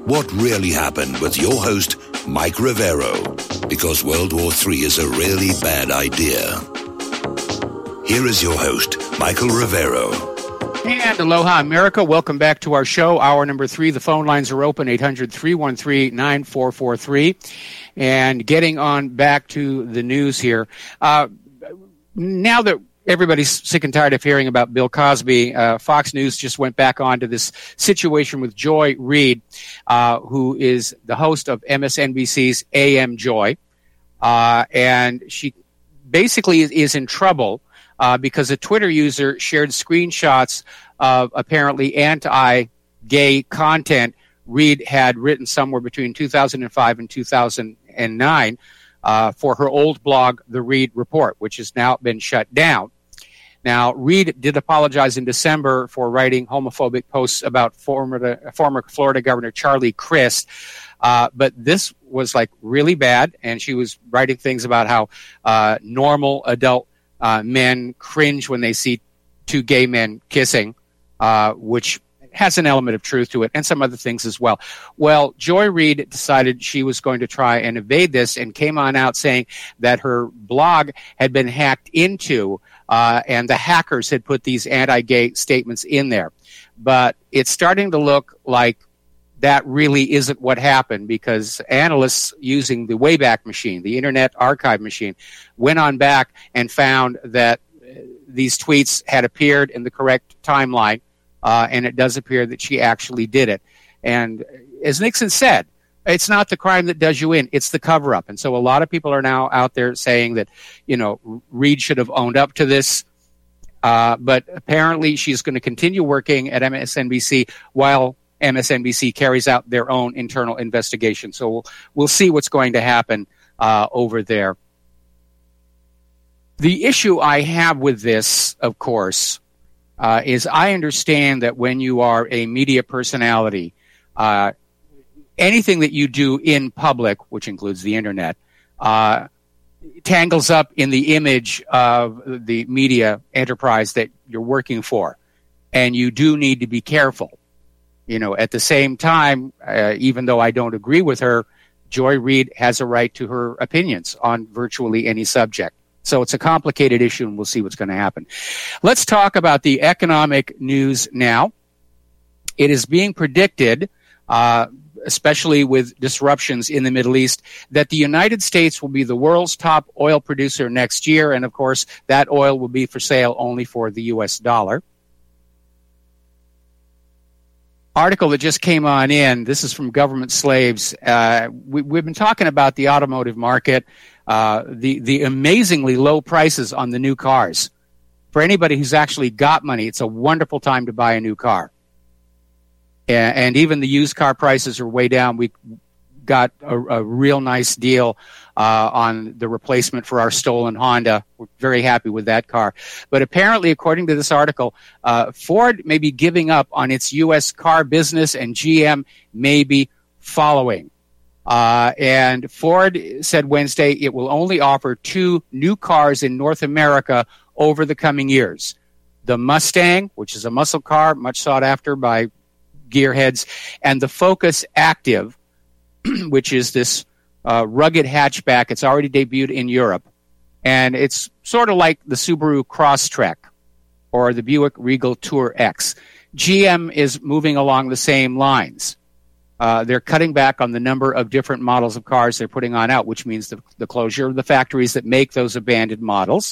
what really happened with your host, Mike Rivero, because World War III is a really bad idea. Here is your host, Michael Rivero. And aloha, America. Welcome back to our show, hour number 3. The phone lines are open, 800-313-9443. And getting on back to the news here. Now that everybody's sick and tired of hearing about Bill Cosby, Fox News just went back onto this situation with Joy Reid, who is the host of MSNBC's AM Joy. And she basically is in trouble because a Twitter user shared screenshots of apparently anti-gay content Reid had written somewhere between 2005 and 2009 for her old blog, The Reid Report, which has now been shut down. Now, Reid did apologize in December for writing homophobic posts about former Florida Governor Charlie Crist, but this was like really bad, and she was writing things about how normal adult men cringe when they see two gay men kissing, which has an element of truth to it, and some other things as well. Well, Joy Reid decided she was going to try and evade this and came on out saying that her blog had been hacked into, and the hackers had put these anti-gay statements in there. But it's starting to look like that really isn't what happened, because analysts using the Wayback Machine, the Internet Archive Machine, went on back and found that these tweets had appeared in the correct timeline, and it does appear that she actually did it. And as Nixon said, it's not the crime that does you in, it's the cover-up. And so a lot of people are now out there saying that, you know, Reid should have owned up to this, but apparently she's going to continue working at MSNBC while MSNBC carries out their own internal investigation. So we'll see what's going to happen over there. The issue I have with this, of course, is I understand that when you are a media personality, anything that you do in public, which includes the internet, tangles up in the image of the media enterprise that you're working for. And you do need to be careful. You know, at the same time, even though I don't agree with her, Joy Reid has a right to her opinions on virtually any subject. So it's a complicated issue, and we'll see what's going to happen. Let's talk about the economic news now. It is being predicted, especially with disruptions in the Middle East, that the United States will be the world's top oil producer next year, and of course, that oil will be for sale only for the U.S. dollar. Article that just came on in, this is from Government Slaves. We've been talking about the automotive market, the amazingly low prices on the new cars. For anybody who's actually got money, it's a wonderful time to buy a new car. And even the used car prices are way down. We got a real nice deal on the replacement for our stolen Honda. We're very happy with that car. But apparently, according to this article, Ford may be giving up on its U.S. car business, and GM may be following. And Ford said Wednesday it will only offer 2 new cars in North America over the coming years. The Mustang, which is a muscle car, much sought after by gearheads, and the Focus Active, which is this rugged hatchback. It's already debuted in Europe. And it's sort of like the Subaru Crosstrek or the Buick Regal Tour X. GM is moving along the same lines. They're cutting back on the number of different models of cars they're putting on out, which means the closure of the factories that make those abandoned models.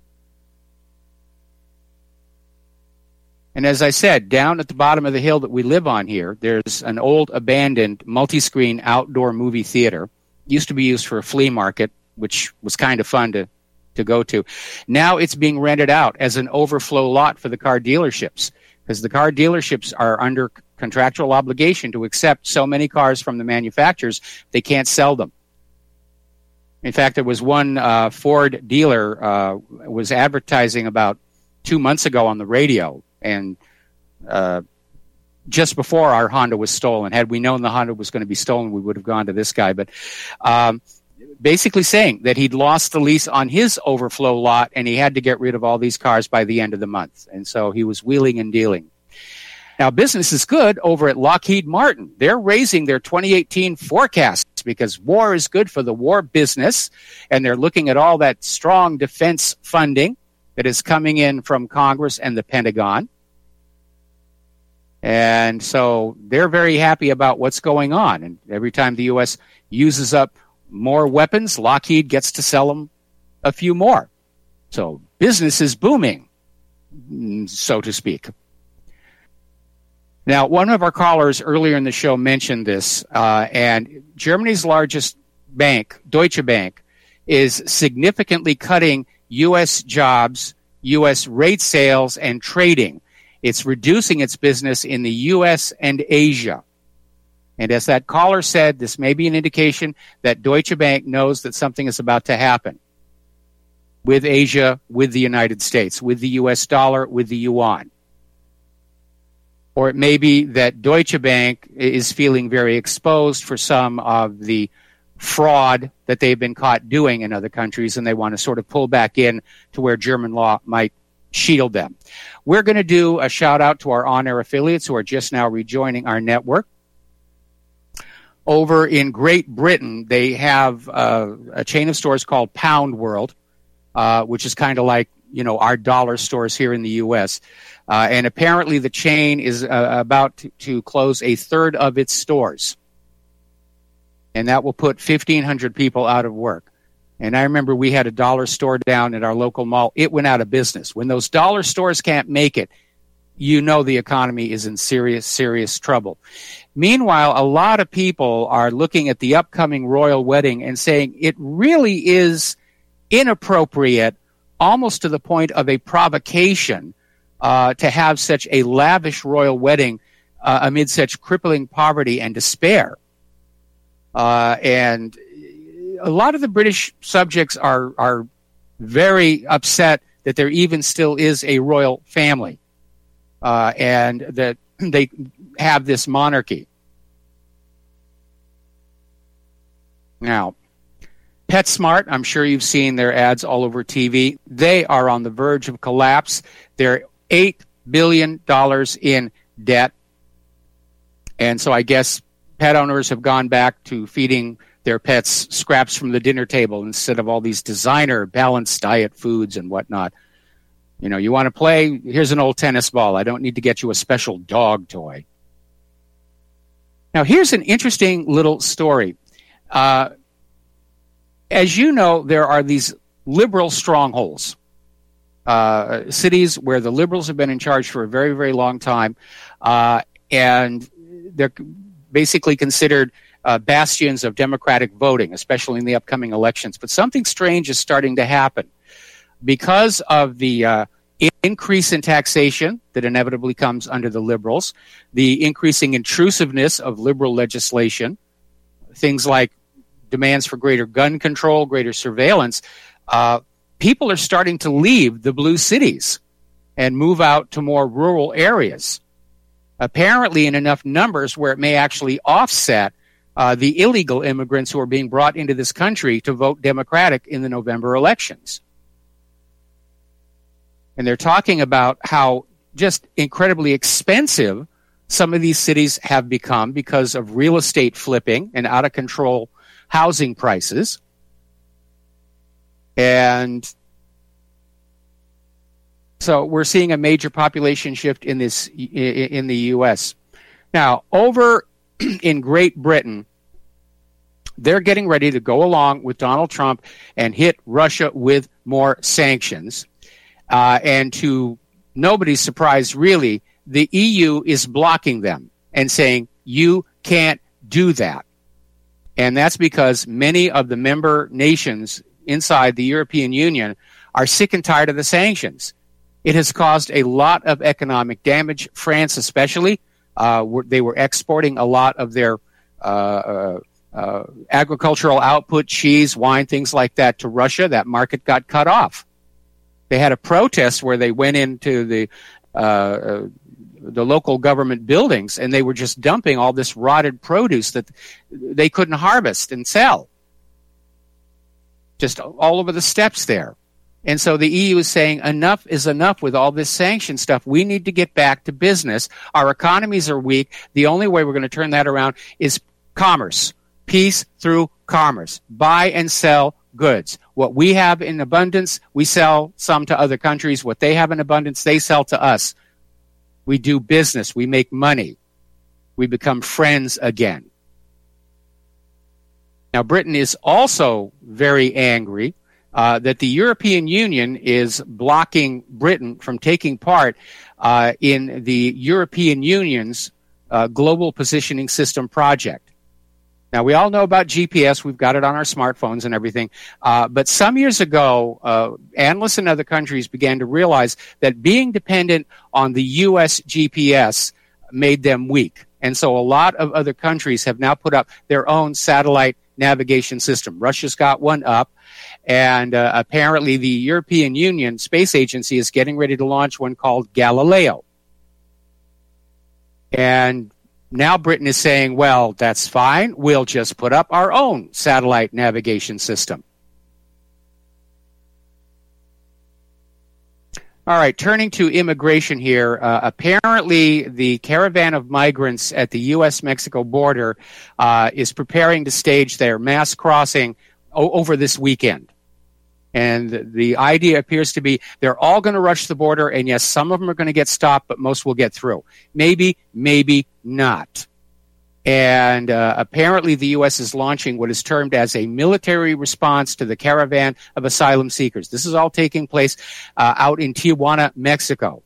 And as I said, down at the bottom of the hill that we live on here, there's an old abandoned multi-screen outdoor movie theater. It used to be used for a flea market, which was kind of fun to go to. Now it's being rented out as an overflow lot for the car dealerships, because the car dealerships are under contractual obligation to accept so many cars from the manufacturers, they can't sell them. In fact, there was one Ford dealer was advertising about 2 months ago on the radio, and just before our Honda was stolen. Had we known the Honda was going to be stolen, we would have gone to this guy. But basically saying that he'd lost the lease on his overflow lot, and he had to get rid of all these cars by the end of the month. And so he was wheeling and dealing. Now, business is good over at Lockheed Martin. They're raising their 2018 forecasts because war is good for the war business, and they're looking at all that strong defense funding that is coming in from Congress and the Pentagon. And so they're very happy about what's going on. And every time the U.S. uses up more weapons, Lockheed gets to sell them a few more. So business is booming, so to speak. Now, one of our callers earlier in the show mentioned this, and Germany's largest bank, Deutsche Bank, is significantly cutting U.S. jobs, U.S. rate sales, and trading. It's reducing its business in the U.S. and Asia. And as that caller said, this may be an indication that Deutsche Bank knows that something is about to happen with Asia, with the United States, with the U.S. dollar, with the yuan. Or it may be that Deutsche Bank is feeling very exposed for some of the fraud that they've been caught doing in other countries, and they want to sort of pull back in to where German law might shield them. We're going to do a shout out to our on-air affiliates who are just now rejoining our network. Over in Great Britain, they have a chain of stores called Pound World, which is kind of like, our dollar stores here in the U.S. And apparently the chain is about to close a third of its stores. And that will put 1,500 people out of work. And I remember we had a dollar store down at our local mall. It went out of business. When those dollar stores can't make it, the economy is in serious, serious trouble. Meanwhile, a lot of people are looking at the upcoming royal wedding and saying it really is inappropriate, almost to the point of a provocation, to have such a lavish royal wedding amid such crippling poverty and despair. And a lot of the British subjects are very upset that there even still is a royal family, and that they have this monarchy. Now, PetSmart, I'm sure you've seen their ads all over TV. They are on the verge of collapse. They're $8 billion in debt. And so I guess pet owners have gone back to feeding their pets scraps from the dinner table instead of all these designer balanced diet foods and whatnot. You want to play? Here's an old tennis ball. I don't need to get you a special dog toy. Now, here's an interesting little story. As you know, there are these liberal strongholds, cities where the liberals have been in charge for a very, very long time, and they're basically considered bastions of democratic voting, especially in the upcoming elections. But something strange is starting to happen. Because of the increase in taxation that inevitably comes under the liberals, the increasing intrusiveness of liberal legislation, things like demands for greater gun control, greater surveillance, people are starting to leave the blue cities and move out to more rural areas, apparently in enough numbers where it may actually offset the illegal immigrants who are being brought into this country to vote Democratic in the November elections. And they're talking about how just incredibly expensive some of these cities have become because of real estate flipping and out of control housing prices. And so we're seeing a major population shift in the U.S. Now, over in Great Britain, they're getting ready to go along with Donald Trump and hit Russia with more sanctions. And to nobody's surprise, really, the EU is blocking them and saying, you can't do that. And that's because many of the member nations inside the European Union are sick and tired of the sanctions. It has caused a lot of economic damage. France especially, they were exporting a lot of their agricultural output, cheese, wine, things like that, to Russia. That market got cut off. They had a protest where they went into the local government buildings and they were just dumping all this rotted produce that they couldn't harvest and sell. Just all over the steps there. And so the EU is saying enough is enough with all this sanction stuff. We need to get back to business. Our economies are weak. The only way we're going to turn that around is commerce. Peace through commerce. Buy and sell goods. What we have in abundance, we sell some to other countries. What they have in abundance, they sell to us. We do business. We make money. We become friends again. Now, Britain is also very angry that the European Union is blocking Britain from taking part in the European Union's Global Positioning System project. Now, we all know about GPS. We've got it on our smartphones and everything. But some years ago, analysts in other countries began to realize that being dependent on the U.S. GPS made them weak. And so a lot of other countries have now put up their own satellite navigation system. Russia's got one up. And apparently the European Union Space Agency is getting ready to launch one called Galileo. And now Britain is saying, well, that's fine. We'll just put up our own satellite navigation system. All right, turning to immigration here. Apparently the caravan of migrants at the U.S.-Mexico border is preparing to stage their mass crossing over this weekend. And the idea appears to be they're all going to rush the border, and yes, some of them are going to get stopped, but most will get through. Maybe, maybe not. And apparently the U.S. is launching what is termed as a military response to the caravan of asylum seekers. This is all taking place out in Tijuana, Mexico.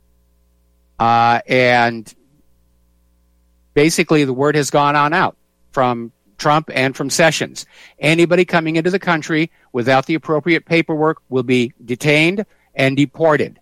And basically the word has gone on out from Trump and from Sessions. Anybody coming into the country without the appropriate paperwork will be detained and deported.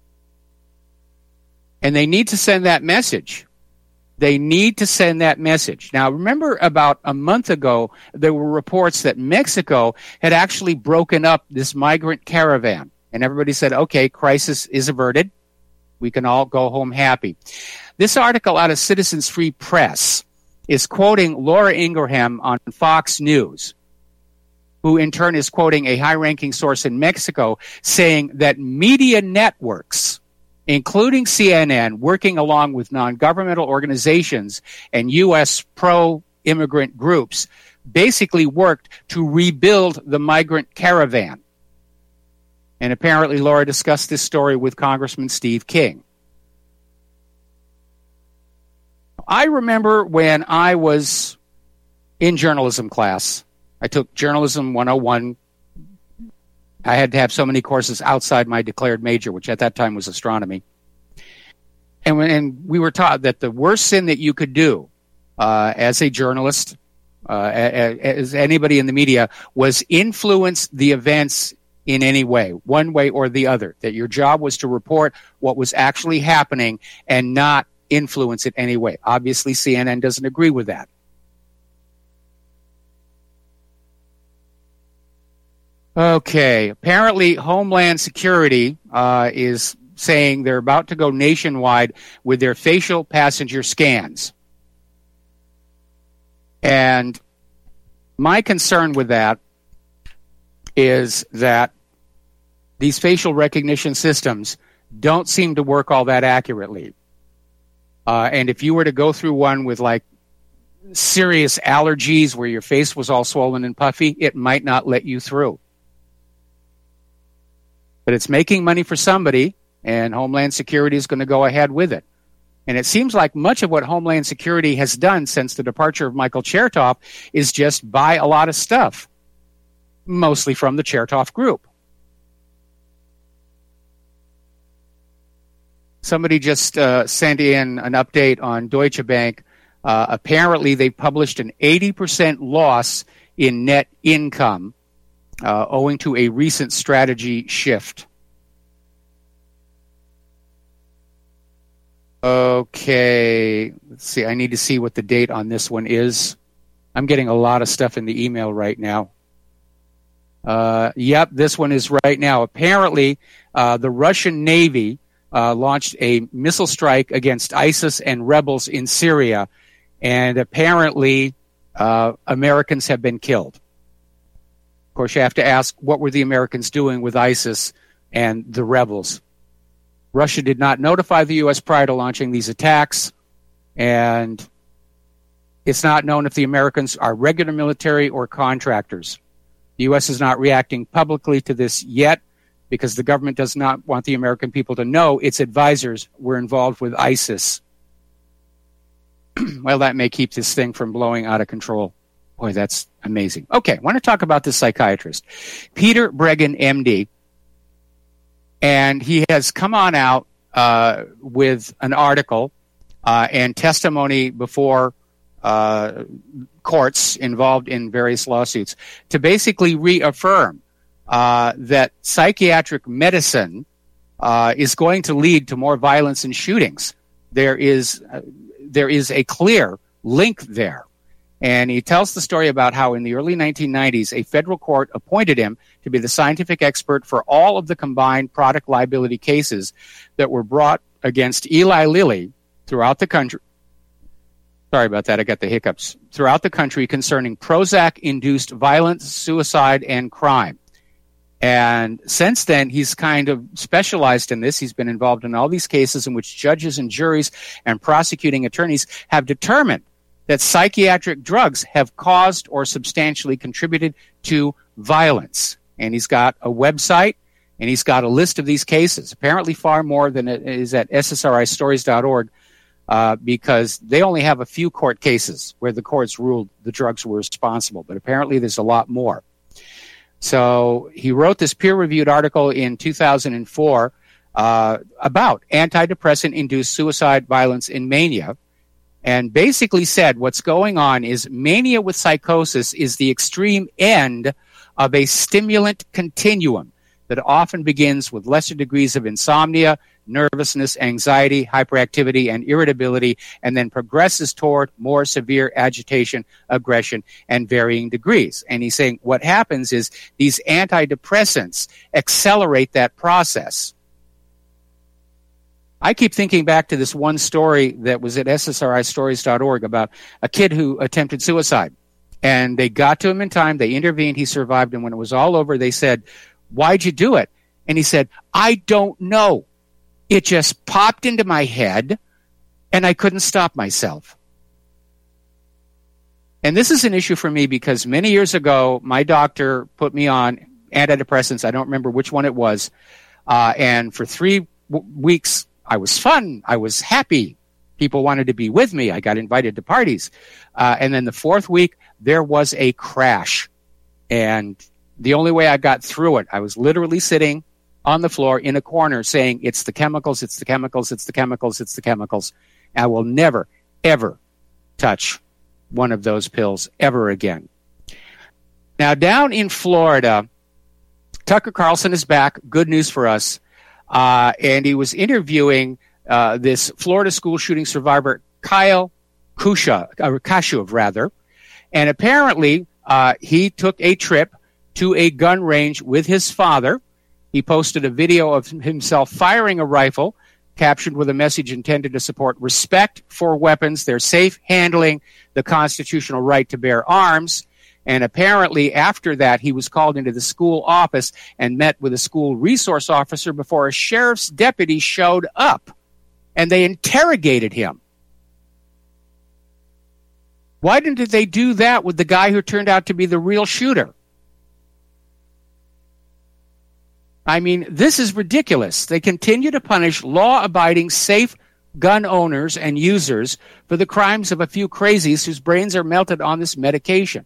And they need to send that message. They need to send that message. Now, remember about a month ago, there were reports that Mexico had actually broken up this migrant caravan. And everybody said, okay, crisis is averted. We can all go home happy. This article out of Citizens Free Press is quoting Laura Ingraham on Fox News, who in turn is quoting a high-ranking source in Mexico saying that media networks, including CNN, working along with non-governmental organizations and U.S. pro-immigrant groups, basically worked to rebuild the migrant caravan. And apparently Laura discussed this story with Congressman Steve King. I remember when I was in journalism class, I took Journalism 101. I had to have so many courses outside my declared major, which at that time was astronomy. And we were taught that the worst sin that you could do as a journalist, as anybody in the media, was influence the events in any way, one way or the other, that your job was to report what was actually happening and not influence it anyway. Obviously, CNN doesn't agree with that. Okay, apparently Homeland Security is saying they're about to go nationwide with their facial passenger scans. And my concern with that is that these facial recognition systems don't seem to work all that accurately. And if you were to go through one with like serious allergies where your face was all swollen and puffy, it might not let you through. But it's making money for somebody, and Homeland Security is going to go ahead with it. And it seems like much of what Homeland Security has done since the departure of Michael Chertoff is just buy a lot of stuff, mostly from the Chertoff Group. Somebody just sent in an update on Deutsche Bank. Apparently, they published an 80% loss in net income owing to a recent strategy shift. Okay, let's see. I need to see what the date on this one is. I'm getting a lot of stuff in the email right now. Yep, this one is right now. Apparently, the Russian Navy launched a missile strike against ISIS and rebels in Syria, and apparently Americans have been killed. course, you have to ask, what were the Americans doing with ISIS and the rebels? Russia did not notify the U.S. prior to launching these attacks, and it's not known if the Americans are regular military or contractors. The U.S. is not reacting publicly to this yet because the government does not want the American people to know its advisors were involved with ISIS. Well, that may keep this thing from blowing out of control. Boy, that's amazing. Okay, I want to talk about this psychiatrist, Peter Breggin, MD. And he has come on out with an article and testimony before courts involved in various lawsuits to basically reaffirm that psychiatric medicine is going to lead to more violence and shootings. There is a clear link there. And he tells the story about how in the early 1990s, a federal court appointed him to be the scientific expert for all of the combined product liability cases that were brought against Eli Lilly throughout the country. Sorry about that, I got the hiccups. Throughout the country concerning Prozac-induced violence, suicide, and crime. And since then, he's kind of specialized in this. He's been involved in all these cases in which judges and juries and prosecuting attorneys have determined that psychiatric drugs have caused or substantially contributed to violence. And he's got a website, and he's got a list of these cases, apparently far more than it is at ssristories.org, because they only have a few court cases where the courts ruled the drugs were responsible, but apparently there's a lot more. So he wrote this peer-reviewed article in 2004 about antidepressant-induced suicide, violence, and mania, and basically said what's going on is mania with psychosis is the extreme end of a stimulant continuum that often begins with lesser degrees of insomnia, nervousness, anxiety, hyperactivity, and irritability, and then progresses toward more severe agitation, aggression, and varying degrees. And he's saying what happens is these antidepressants accelerate that process. I keep thinking back to this one story that was at ssristories.org about a kid who attempted suicide. And they got to him in time, they intervened, he survived, and when it was all over, they said, "Why'd you do it?" And he said, "I don't know. It just popped into my head, and I couldn't stop myself." And this is an issue for me because many years ago, my doctor put me on antidepressants. I don't remember which one it was. And for 3 weeks, I was fun. I was happy. People wanted to be with me. I got invited to parties. And then the 4th week, there was a crash. And the only way I got through it, I was literally sitting on the floor in a corner saying, "It's the chemicals, it's the chemicals, it's the chemicals, it's the chemicals." I will never, ever touch one of those pills ever again. Now, down in Florida, Tucker Carlson is back. Good news for us. And he was interviewing this Florida school shooting survivor, Kyle Kashuv. And apparently, he took a trip to a gun range with his father. He posted a video of himself firing a rifle, captioned with a message intended to support respect for weapons, their safe handling, the constitutional right to bear arms. And apparently after that, he was called into the school office and met with a school resource officer before a sheriff's deputy showed up. And they interrogated him. Why didn't they do that with the guy who turned out to be the real shooter? I mean, this is ridiculous. They continue to punish law-abiding, safe gun owners and users for the crimes of a few crazies whose brains are melted on this medication.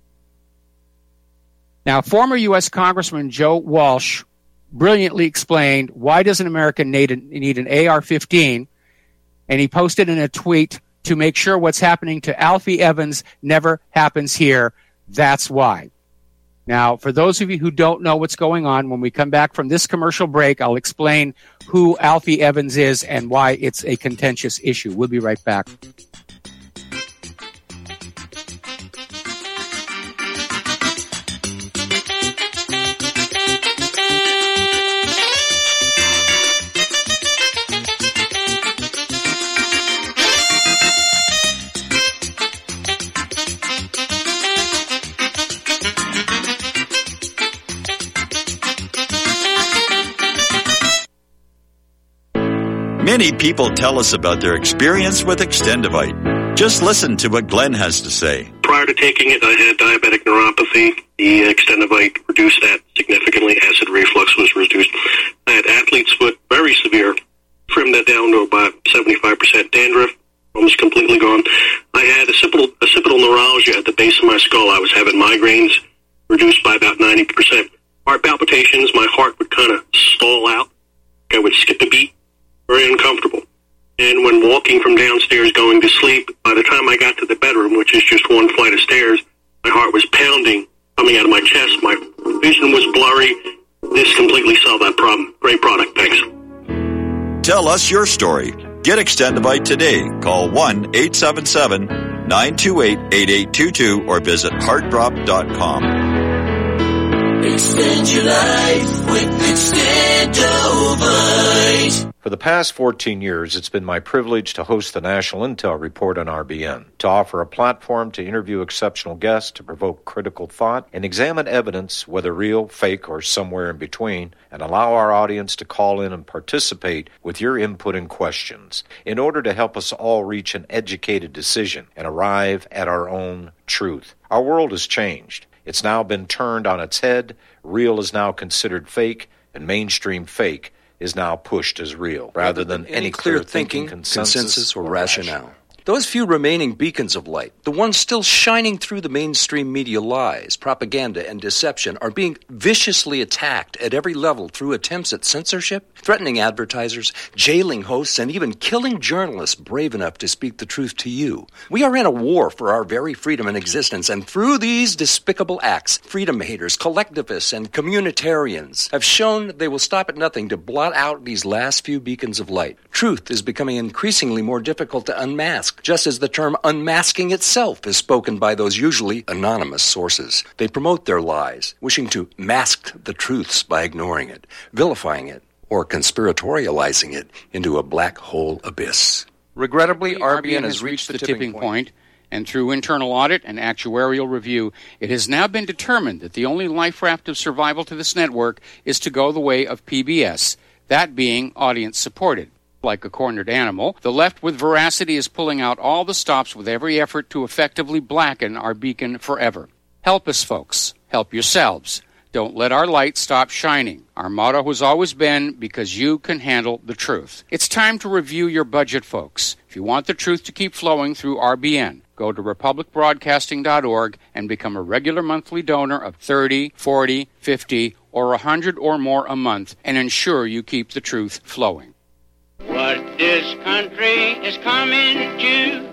Now, former U.S. Congressman Joe Walsh brilliantly explained why doesn't America need an AR-15, and he posted in a tweet, "To make sure what's happening to Alfie Evans never happens here. That's why." Now, for those of you who don't know what's going on, when we come back from this commercial break, I'll explain who Alfie Evans is and why it's a contentious issue. We'll be right back. Many people tell us about their experience with Extendivite. Just listen to what Glenn has to say. Prior to taking it, I had diabetic neuropathy. The Extendivite reduced that significantly. Acid reflux was reduced. I had athlete's foot, very severe. Trimmed that down to about 75%. Dandruff, almost completely gone. I had occipital neuralgia at the base of my skull. I was having migraines, reduced by about 90%. Heart palpitations, my heart would kind of stall out. I would skip a beat. Very uncomfortable. And when walking from downstairs going to sleep, by the time I got to the bedroom, which is just one flight of stairs, my heart was pounding, coming out of my chest. My vision was blurry. This completely solved that problem. Great product. Thanks. Tell us your story. Get Extendivite today. Call 1-877-928-8822 or visit heartdrop.com. Extend your life with Extendovite. For the past 14 years, it's been my privilege to host the National Intel Report on RBN, to offer a platform to interview exceptional guests, to provoke critical thought, and examine evidence, whether real, fake, or somewhere in between, and allow our audience to call in and participate with your input and questions in order to help us all reach an educated decision and arrive at our own truth. Our world has changed. It's now been turned on its head. Real is now considered fake, and mainstream fake is now pushed as real, rather than any clear thinking, consensus, or rationale. Those few remaining beacons of light, the ones still shining through the mainstream media lies, propaganda, and deception, are being viciously attacked at every level through attempts at censorship, threatening advertisers, jailing hosts, and even killing journalists brave enough to speak the truth to you. We are in a war for our very freedom and existence, and through these despicable acts, freedom haters, collectivists, and communitarians have shown they will stop at nothing to blot out these last few beacons of light. Truth is becoming increasingly more difficult to unmask, just as the term unmasking itself is spoken by those usually anonymous sources. They promote their lies, wishing to mask the truths by ignoring it, vilifying it, or conspiratorializing it into a black hole abyss. Regrettably, RBN has reached the tipping point, and through internal audit and actuarial review, it has now been determined that the only life raft of survival to this network is to go the way of PBS, that being audience-supported. Like a cornered animal, the left with veracity is pulling out all the stops with every effort to effectively blacken our beacon forever. Help us, folks. Help yourselves. Don't let our light stop shining. Our motto has always been, because you can handle the truth. It's time to review your budget, folks. If you want the truth to keep flowing through RBN, go to republicbroadcasting.org and become a regular monthly donor of $30, $40, $50, or $100 or more a month, and ensure you keep the truth flowing. What this country is coming to,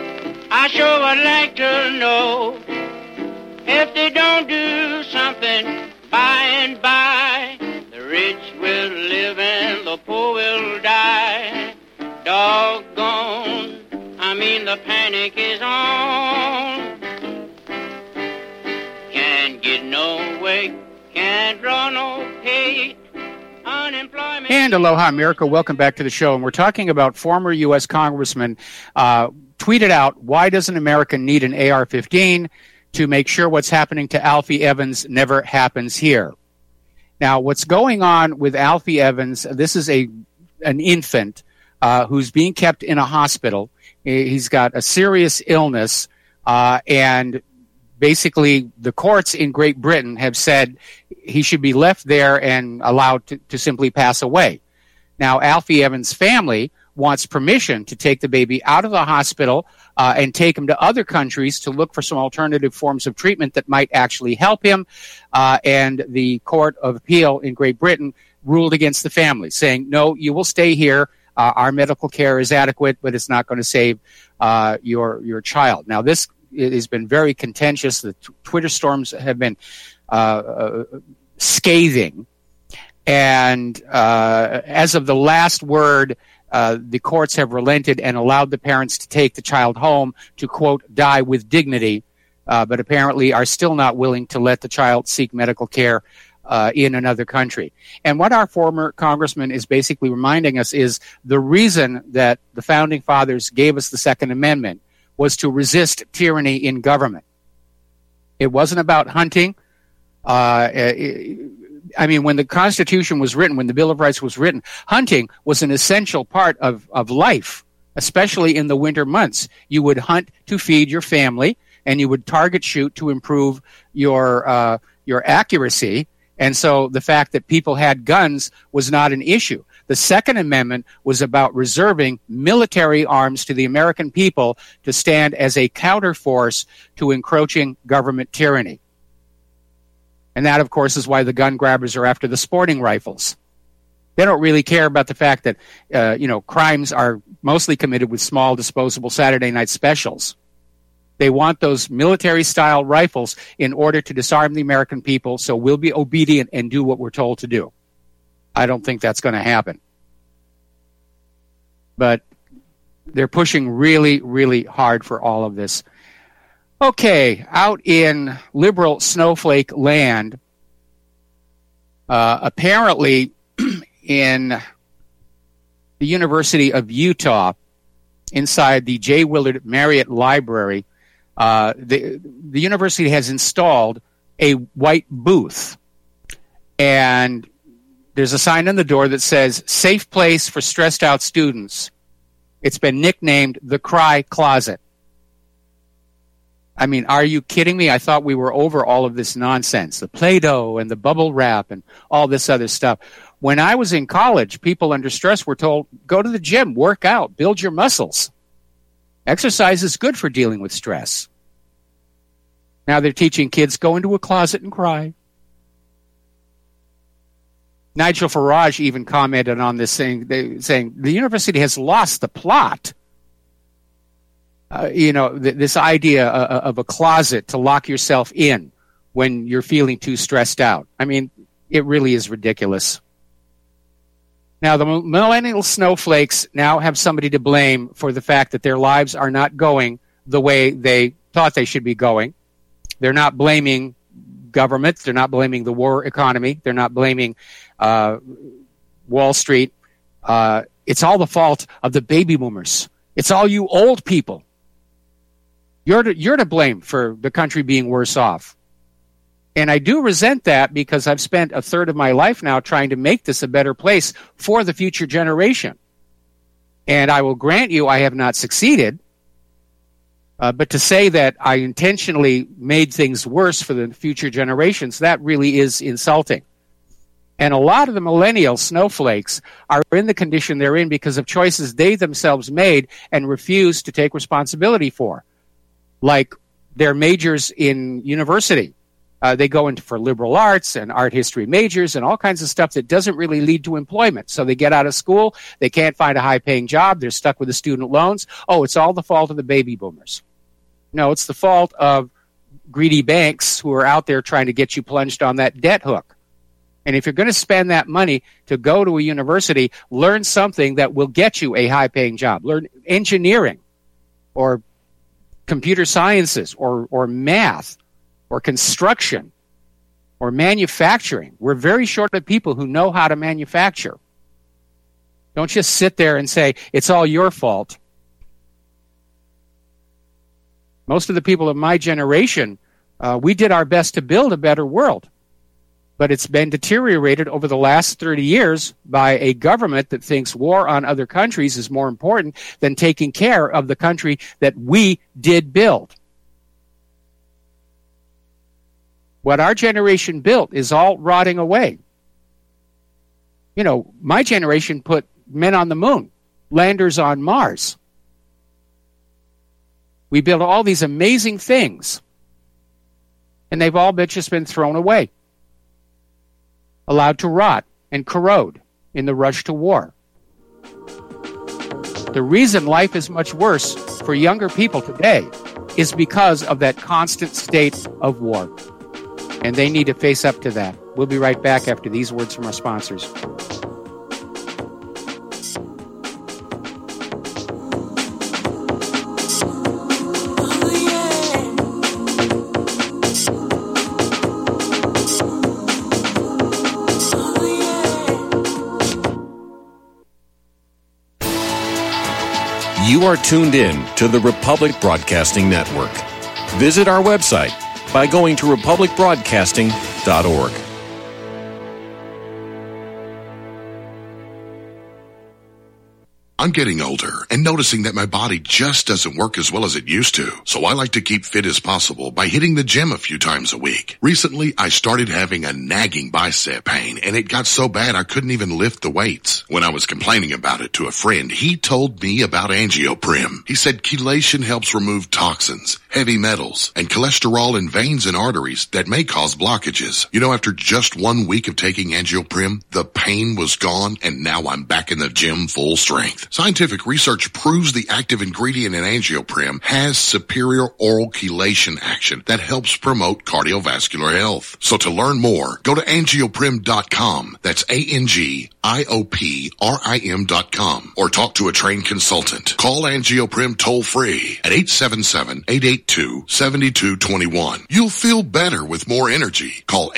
I sure would like to know. If they don't do something by and by, the rich will live and the poor will die. Doggone, the panic is on. Can't get no way, can't draw no pay. And aloha, America. Welcome back to the show. And we're talking about former U.S. Congressman tweeted out, why doesn't America need an AR-15 to make sure what's happening to Alfie Evans never happens here? Now, what's going on with Alfie Evans, this is an infant who's being kept in a hospital. He's got a serious illness, and basically, the courts in Great Britain have said he should be left there and allowed to simply pass away. Now, Alfie Evans' family wants permission to take the baby out of the hospital and take him to other countries to look for some alternative forms of treatment that might actually help him. And the Court of Appeal in Great Britain ruled against the family, saying, no, you will stay here. Our medical care is adequate, but it's not going to save your child. Now, this has been very contentious. The Twitter storms have been scathing. And as of the last word, the courts have relented and allowed the parents to take the child home to, quote, die with dignity, but apparently are still not willing to let the child seek medical care in another country. And what our former congressman is basically reminding us is the reason that the Founding Fathers gave us the Second Amendment was to resist tyranny in government. It wasn't about hunting. when the Constitution was written, when the Bill of Rights was written, hunting was an essential part of life, especially in the winter months. You would hunt to feed your family, and you would target shoot to improve your accuracy. And so the fact that people had guns was not an issue. The Second Amendment was about reserving military arms to the American people to stand as a counterforce to encroaching government tyranny. And that, of course, is why the gun grabbers are after the sporting rifles. They don't really care about the fact that, crimes are mostly committed with small, disposable Saturday night specials. They want those military-style rifles in order to disarm the American people, so we'll be obedient and do what we're told to do. I don't think that's going to happen. But they're pushing really, really hard for all of this. Okay, out in liberal snowflake land, apparently in the University of Utah, inside the J. Willard Marriott Library, the university has installed a white booth. And there's a sign on the door that says, "Safe place for stressed out students." It's been nicknamed the Cry Closet. I mean, are you kidding me? I thought we were over all of this nonsense, the Play-Doh and the bubble wrap and all this other stuff. When I was in college, people under stress were told, go to the gym, work out, build your muscles. Exercise is good for dealing with stress. Now they're teaching kids, go into a closet and cry. Nigel Farage even commented on this saying the university has lost the plot. This idea of a closet to lock yourself in when you're feeling too stressed out. I mean, it really is ridiculous. Now, the millennial snowflakes now have somebody to blame for the fact that their lives are not going the way they thought they should be going. They're not blaming government. They're not blaming the war economy. They're not blaming Wall Street. It's all the fault of the baby boomers. It's all you old people. You're to blame for the country being worse off. And I do resent that because I've spent a third of my life now trying to make this a better place for the future generation. And I will grant you I have not succeeded. But to say that I intentionally made things worse for the future generations, that really is insulting. And a lot of the millennial snowflakes are in the condition they're in because of choices they themselves made and refused to take responsibility for. Like their majors in university. They go into for liberal arts and art history majors and all kinds of stuff that doesn't really lead to employment. So they get out of school, they can't find a high-paying job, they're stuck with the student loans. Oh, it's all the fault of the baby boomers. No, it's the fault of greedy banks who are out there trying to get you plunged on that debt hook. And if you're going to spend that money to go to a university, learn something that will get you a high-paying job. Learn engineering or computer sciences or math or construction or manufacturing. We're very short of people who know how to manufacture. Don't just sit there and say, it's all your fault. Most of the people of my generation, we did our best to build a better world. But it's been deteriorated over the last 30 years by a government that thinks war on other countries is more important than taking care of the country that we did build. What our generation built is all rotting away. You know, my generation put men on the moon, landers on Mars. We built all these amazing things, and they've all just been thrown away. Allowed to rot and corrode in the rush to war. The reason life is much worse for younger people today is because of that constant state of war. And they need to face up to that. We'll be right back after these words from our sponsors. You are tuned in to the Republic Broadcasting Network. Visit our website by going to republicbroadcasting.org. I'm getting older and noticing that my body just doesn't work as well as it used to. So I like to keep fit as possible by hitting the gym a few times a week. Recently, I started having a nagging bicep pain, and it got so bad I couldn't even lift the weights. When I was complaining about it to a friend, he told me about Angioprim. He said chelation helps remove toxins, heavy metals, and cholesterol in veins and arteries that may cause blockages. You know, after just 1 week of taking Angioprim, the pain was gone, and now I'm back in the gym full strength. Scientific research proves the active ingredient in Angioprim has superior oral chelation action that helps promote cardiovascular health. So to learn more, go to angioprim.com. That's ANGIOPRIM.com, or talk to a trained consultant. Call Angioprim toll free at 877-882-7221. You'll feel better with more energy. Call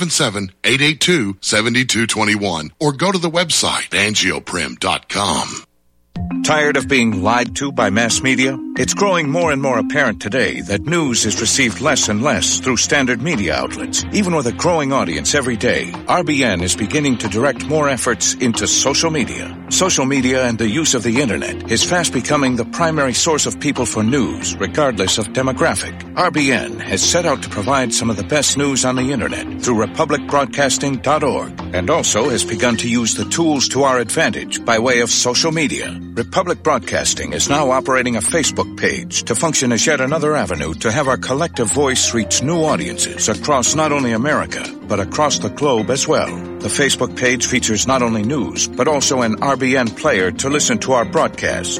877-882-7221 or go to the website angioprim.com. Tired of being lied to by mass media? It's growing more and more apparent today that news is received less and less through standard media outlets. Even with a growing audience every day, RBN is beginning to direct more efforts into social media. Social media and the use of the internet is fast becoming the primary source of people for news, regardless of demographic. RBN has set out to provide some of the best news on the internet through republicbroadcasting.org, and also has begun to use the tools to our advantage by way of social media. Republic Broadcasting is now operating a Facebook page to function as yet another avenue to have our collective voice reach new audiences across not only America, but across the globe as well. The Facebook page features not only news, but also an RBN player to listen to our broadcasts.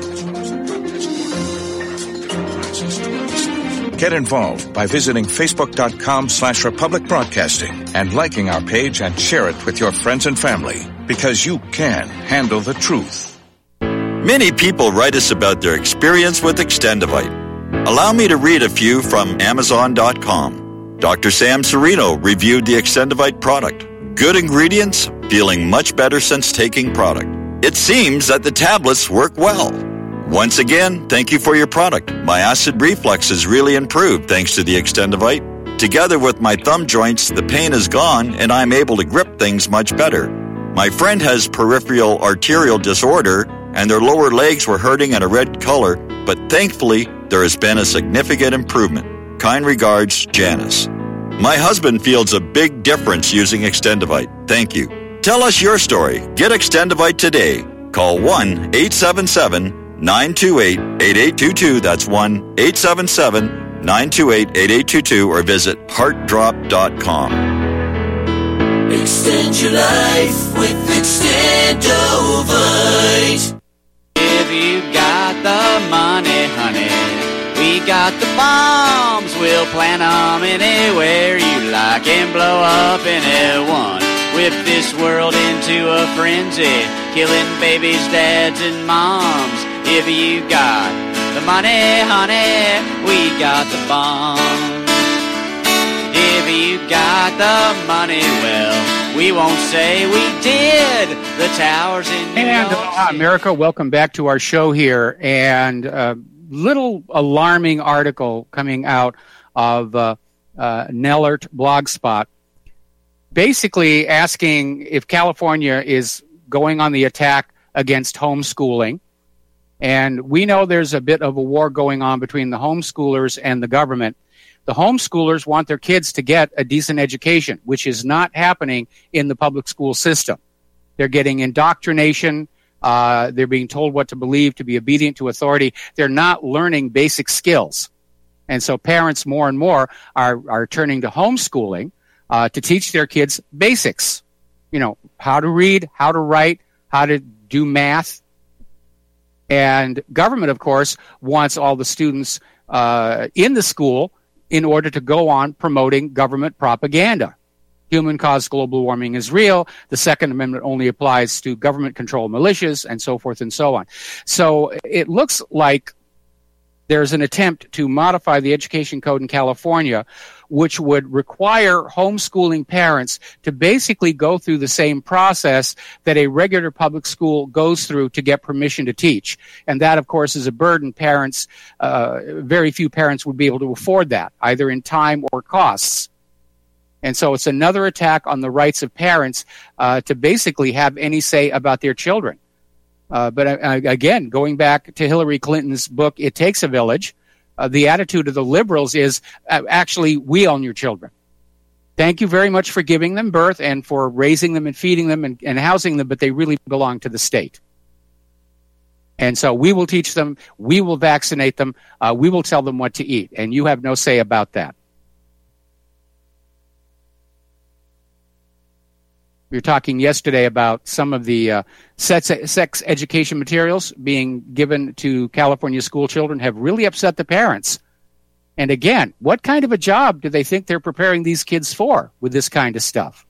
Get involved by visiting facebook.com/Republic Broadcasting and liking our page and share it with your friends and family, because you can handle the truth. Many people write us about their experience with Extendivite. Allow me to read a few from Amazon.com. Dr. Sam Serino reviewed the Extendivite product. Good ingredients, feeling much better since taking product. It seems that the tablets work well. Once again, thank you for your product. My acid reflux has really improved thanks to the Extendivite. Together with my thumb joints, the pain is gone and I'm able to grip things much better. My friend has peripheral arterial disorder and their lower legs were hurting in a red color, but thankfully there has been a significant improvement. Kind regards, Janice. My husband feels a big difference using Extendivite. Thank you. Tell us your story. Get Extendivite today. Call 1-877-928-8822. That's 1-877-928-8822 or visit heartdrop.com. Extend your life with Extendovite. If you got the money, honey, we got the bombs. We'll plant them anywhere you like and blow up anyone. Whip this world into a frenzy, killing babies, dads, and moms. If you got the money, honey, we got the bombs. If you got the money, well, we won't say we did. The towers in New York. And America, welcome back to our show here. And a little alarming article coming out of Nellert Blogspot, basically asking if California is going on the attack against homeschooling. And we know there's a bit of a war going on between the homeschoolers and the government. The homeschoolers want their kids to get a decent education, which is not happening in the public school system. They're getting indoctrination. They're being told what to believe, to be obedient to authority. They're not learning basic skills. And so parents more and more are turning to homeschooling to teach their kids basics. You know, how to read, how to write, how to do math. And government, of course, wants all the students in the school in order to go on promoting government propaganda. Human-caused global warming is real. The Second Amendment only applies to government-controlled militias, and so forth and so on. So it looks like there's an attempt to modify the education code in California, which would require homeschooling parents to basically go through the same process that a regular public school goes through to get permission to teach. And that, of course, is a burden parents, very few parents would be able to afford that, either in time or costs. And so it's another attack on the rights of parents to basically have any say about their children. But again, going back to Hillary Clinton's book, It Takes a Village, the attitude of the liberals is actually, we own your children. Thank you very much for giving them birth and for raising them and feeding them and housing them, but they really belong to the state. And so we will teach them, we will vaccinate them, we will tell them what to eat, and you have no say about that. We were talking yesterday about some of the sex education materials being given to California school children have really upset the parents. And again, what kind of a job do they think they're preparing these kids for with this kind of stuff?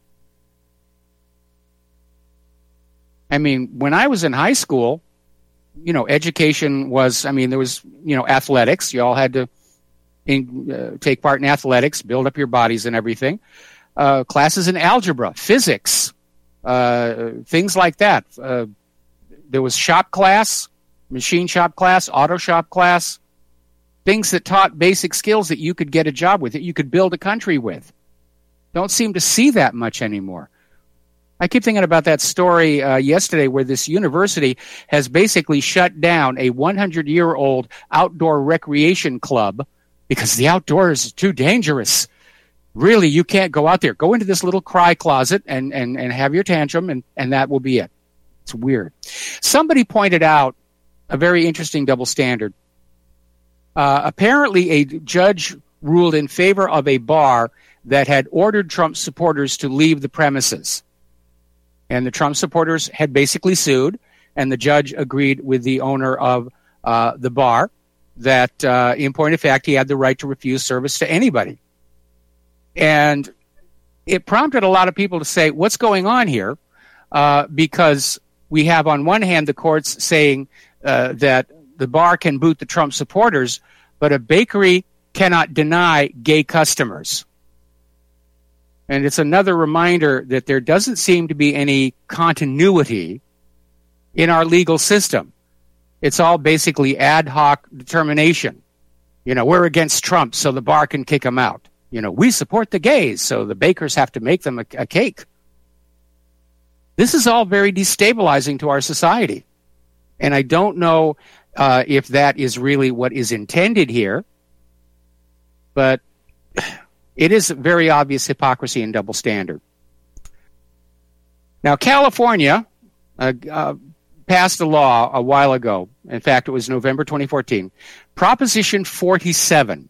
I mean, when I was in high school, education was, there was, athletics. You all had to take part in athletics, build up your bodies and everything. Classes in algebra, physics, things like that. There was shop class, machine shop class, auto shop class, things that taught basic skills that you could get a job with, that you could build a country with. Don't seem to see that much anymore. I keep thinking about that story yesterday where this university has basically shut down a 100-year-old outdoor recreation club because the outdoors is too dangerous. Really, you can't go out there. Go into this little cry closet and have your tantrum, and that will be it. It's weird. Somebody pointed out a very interesting double standard. Apparently, a judge ruled in favor of a bar that had ordered Trump supporters to leave the premises. And the Trump supporters had basically sued, and the judge agreed with the owner of the bar that, in point of fact, he had the right to refuse service to anybody. And it prompted a lot of people to say, what's going on here? Because we have, on one hand, the courts saying that the bar can boot the Trump supporters, but a bakery cannot deny gay customers. And it's another reminder that there doesn't seem to be any continuity in our legal system. It's all basically ad hoc determination. We're against Trump, so the bar can kick him out. We support the gays, so the bakers have to make them a cake. This is all very destabilizing to our society. And I don't know if that is really what is intended here, but it is very obvious hypocrisy and double standard. Now, California passed a law a while ago. In fact, it was November 2014, Proposition 47.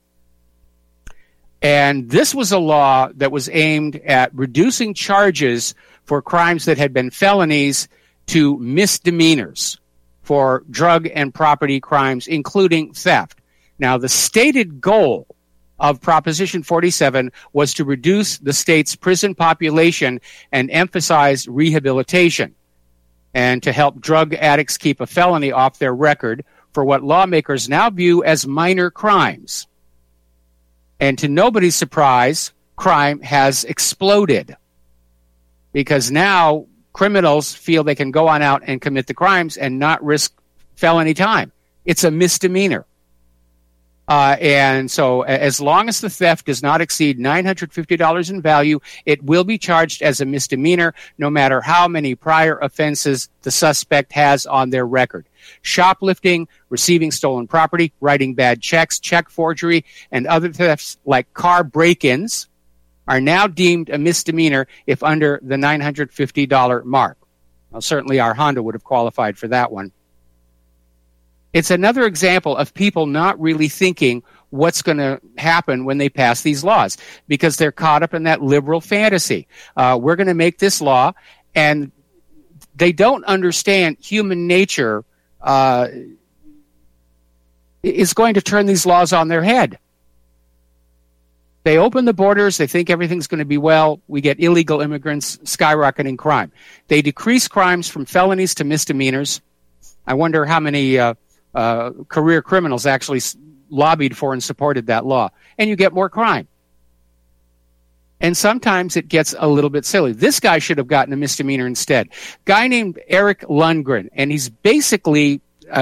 And this was a law that was aimed at reducing charges for crimes that had been felonies to misdemeanors for drug and property crimes, including theft. Now, the stated goal of Proposition 47 was to reduce the state's prison population and emphasize rehabilitation, and to help drug addicts keep a felony off their record for what lawmakers now view as minor crimes. And to nobody's surprise, crime has exploded, because now criminals feel they can go on out and commit the crimes and not risk felony time. It's a misdemeanor. And so as long as the theft does not exceed $950 in value, it will be charged as a misdemeanor, no matter how many prior offenses the suspect has on their record. Shoplifting, receiving stolen property, writing bad checks, check forgery, and other thefts like car break-ins are now deemed a misdemeanor if under the $950 mark. Well, certainly our Honda would have qualified for that one. It's another example of people not really thinking what's going to happen when they pass these laws, because they're caught up in that liberal fantasy. We're going to make this law, and they don't understand human nature is going to turn these laws on their head. They open the borders, they think everything's going to be well, we get illegal immigrants, skyrocketing crime. They decrease crimes from felonies to misdemeanors. I wonder how many career criminals actually lobbied for and supported that law. And you get more crime. And sometimes it gets a little bit silly. This guy should have gotten a misdemeanor instead. Guy named Eric Lundgren, and he's basically,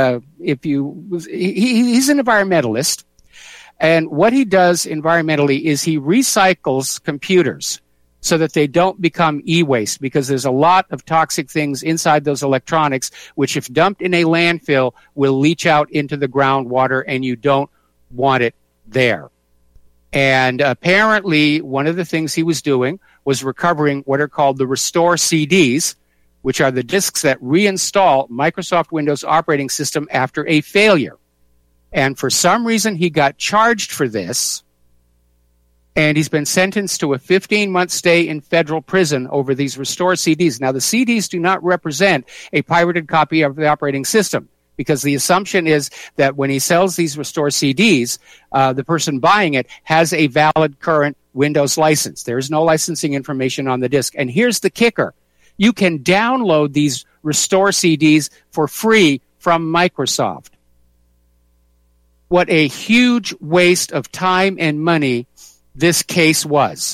he's an environmentalist. And what he does environmentally is he recycles computers. so that they don't become e-waste, because there's a lot of toxic things inside those electronics, which if dumped in a landfill will leach out into the groundwater, and you don't want it there. And apparently one of the things he was doing was recovering what are called the Restore CDs, which are the disks that reinstall Microsoft Windows operating system after a failure. And for some reason, he got charged for this, and he's been sentenced to a 15-month stay in federal prison over these Restore CDs. Now, the CDs do not represent a pirated copy of the operating system, because the assumption is that when he sells these Restore CDs, the person buying it has a valid current Windows license. There is no licensing information on the disk. And here's the kicker. You can download these Restore CDs for free from Microsoft. What a huge waste of time and money this case was.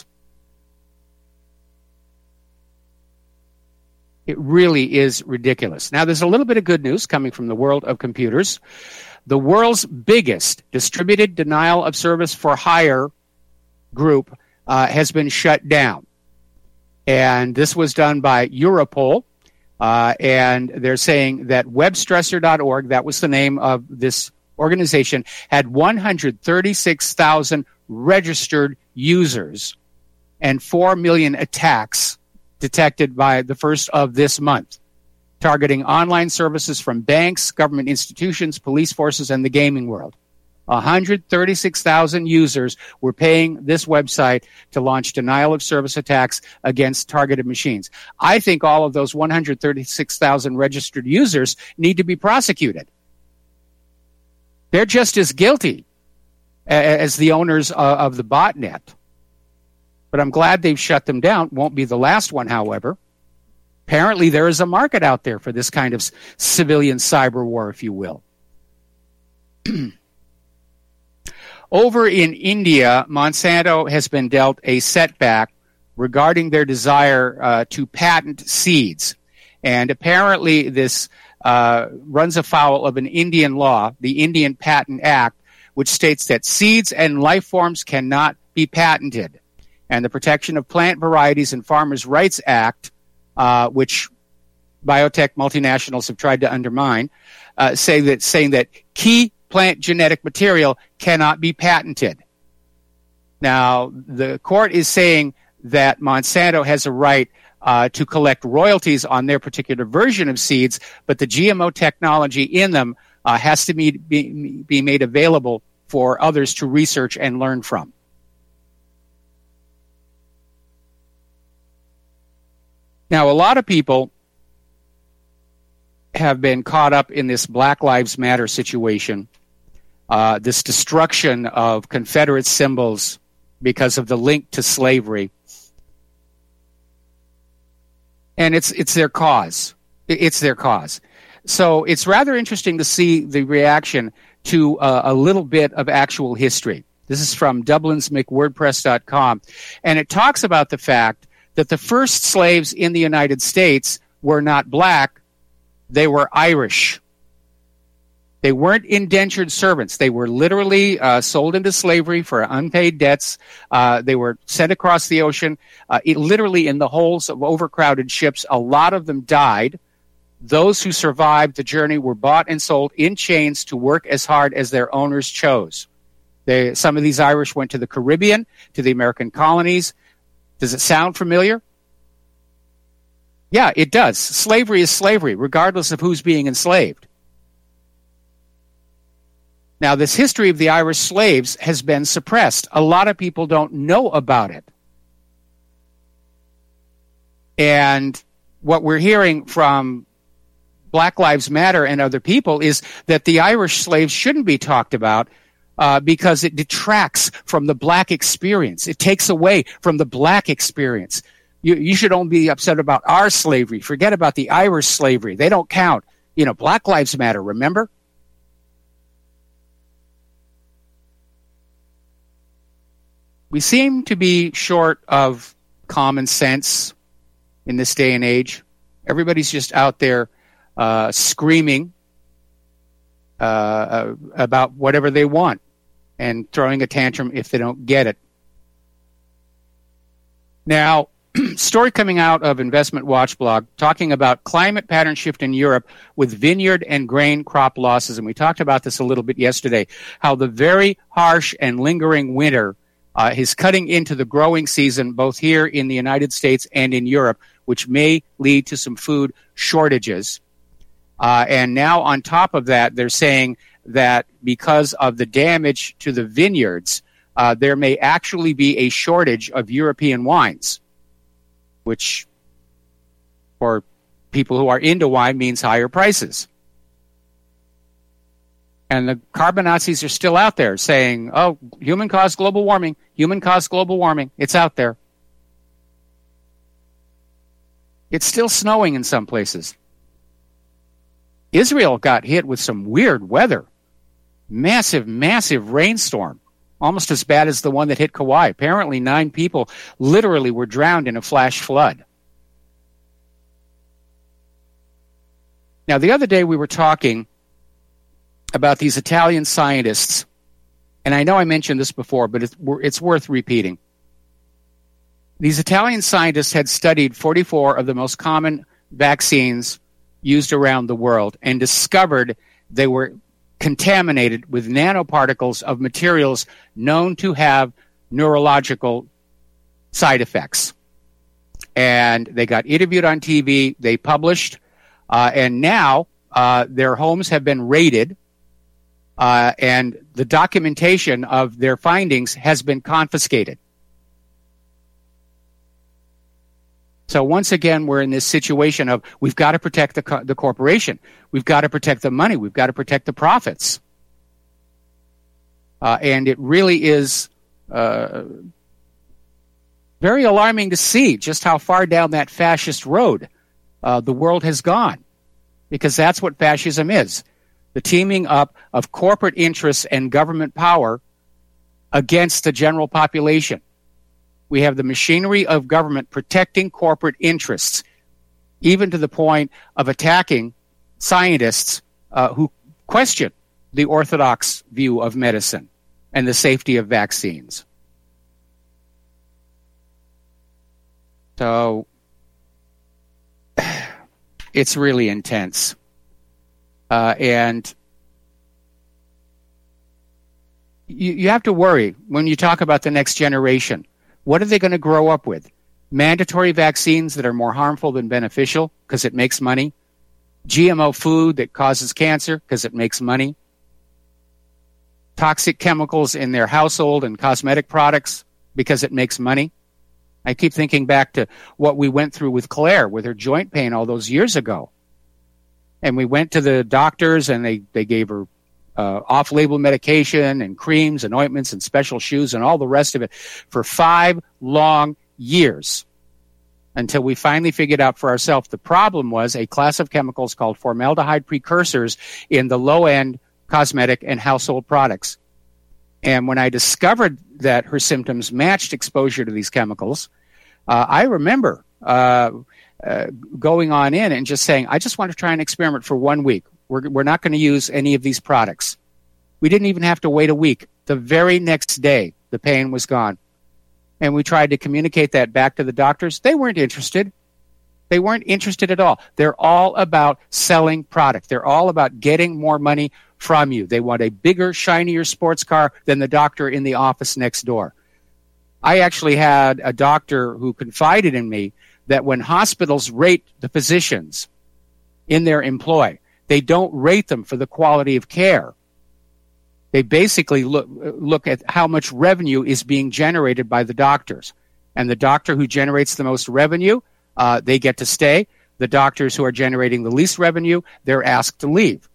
It really is ridiculous. Now, there's a little bit of good news coming from the world of computers. The world's biggest distributed denial of service for hire group has been shut down. And this was done by Europol. And they're saying that webstressor.org, that was the name of this organization, had 136,000 registered users and 4 million attacks detected by the first of this month, targeting online services from banks, government institutions, police forces, and the gaming world. 136,000 users were paying this website to launch denial of service attacks against targeted machines. I think all of those 136,000 registered users need to be prosecuted. They're just as guilty as the owners of the botnet. But I'm glad they've shut them down. Won't be the last one, however. Apparently there is a market out there for this kind of civilian cyber war, if you will. Over in India, Monsanto has been dealt a setback regarding their desire to patent seeds. And apparently this runs afoul of an Indian law, the Indian Patent Act, which states that seeds and life forms cannot be patented. And the Protection of Plant Varieties and Farmers' Rights Act, which biotech multinationals have tried to undermine, saying that key plant genetic material cannot be patented. Now, the court is saying that Monsanto has a right to collect royalties on their particular version of seeds, but the GMO technology in them has to be made available for others to research and learn from. Now, a lot of people have been caught up in this Black Lives Matter situation, this destruction of Confederate symbols because of the link to slavery. And it's their cause. It's their cause. So it's rather interesting to see the reaction to a little bit of actual history. This is from dublinsmcwordpress.com. And it talks about the fact that the first slaves in the United States were not black, they were Irish. They weren't indentured servants. They were literally sold into slavery for unpaid debts. They were sent across the ocean, literally in the holds of overcrowded ships. A lot of them died. Those who survived the journey were bought and sold in chains to work as hard as their owners chose. Some of these Irish went to the Caribbean, to the American colonies. Does it sound familiar? Yeah, it does. Slavery is slavery, regardless of who's being enslaved. Now, this history of the Irish slaves has been suppressed. A lot of people don't know about it. And what we're hearing from Black Lives Matter and other people is that the Irish slaves shouldn't be talked about because it detracts from the black experience. It takes away from the black experience. You should only be upset about our slavery. Forget about the Irish slavery. They don't count. Black Lives Matter, remember? We seem to be short of common sense in this day and age. Everybody's just out there screaming about whatever they want and throwing a tantrum if they don't get it. Now, story coming out of Investment Watch blog talking about climate pattern shift in Europe with vineyard and grain crop losses. And we talked about this a little bit yesterday, how the very harsh and lingering winter is cutting into the growing season, both here in the United States and in Europe, which may lead to some food shortages. And now on top of that, they're saying that because of the damage to the vineyards, there may actually be a shortage of European wines, which for people who are into wine means higher prices. And the carbon Nazis are still out there saying, oh, human-caused global warming, human-caused global warming. It's out there. It's still snowing in some places. Israel got hit with some weird weather. Massive, massive rainstorm. Almost as bad as the one that hit Kauai. Apparently 9 people literally were drowned in a flash flood. Now, the other day we were talking about these Italian scientists, and I know I mentioned this before, but it's worth repeating. These Italian scientists had studied 44 of the most common vaccines used around the world and discovered they were contaminated with nanoparticles of materials known to have neurological side effects. And they got interviewed on TV, they published, and now their homes have been raided, and the documentation of their findings has been confiscated. So once again, we're in this situation of we've got to protect the corporation. We've got to protect the money. We've got to protect the profits. And it really is very alarming to see just how far down that fascist road the world has gone. Because that's what fascism is. The teaming up of corporate interests and government power against the general population. We have the machinery of government protecting corporate interests, even to the point of attacking scientists who question the orthodox view of medicine and the safety of vaccines. So it's really intense. And you have to worry when you talk about the next generation. What are they going to grow up with? Mandatory vaccines that are more harmful than beneficial because it makes money? GMO food that causes cancer because it makes money? Toxic chemicals in their household and cosmetic products because it makes money? I keep thinking back to what we went through with Claire with her joint pain all those years ago. And we went to the doctors and they gave her off-label medication and creams and ointments and special shoes and all the rest of it for 5 long years until we finally figured out for ourselves the problem was a class of chemicals called formaldehyde precursors in the low-end cosmetic and household products. And when I discovered that her symptoms matched exposure to these chemicals, I remember going on in and just saying, I just want to try an experiment for 1 week. We're not going to use any of these products. We didn't even have to wait a week. The very next day, the pain was gone. And we tried to communicate that back to the doctors. They weren't interested. They weren't interested at all. They're all about selling product. They're all about getting more money from you. They want a bigger, shinier sports car than the doctor in the office next door. I actually had a doctor who confided in me that when hospitals rate the physicians in their employ, they don't rate them for the quality of care. They basically look at how much revenue is being generated by the doctors. And the doctor who generates the most revenue, they get to stay. The doctors who are generating the least revenue, they're asked to leave.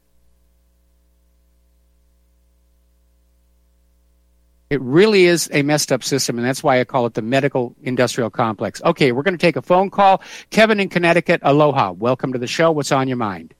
It really is a messed up system, and that's why I call it the medical industrial complex. Okay, we're going to take a phone call. Kevin in Connecticut, aloha. Welcome to the show. What's on your mind?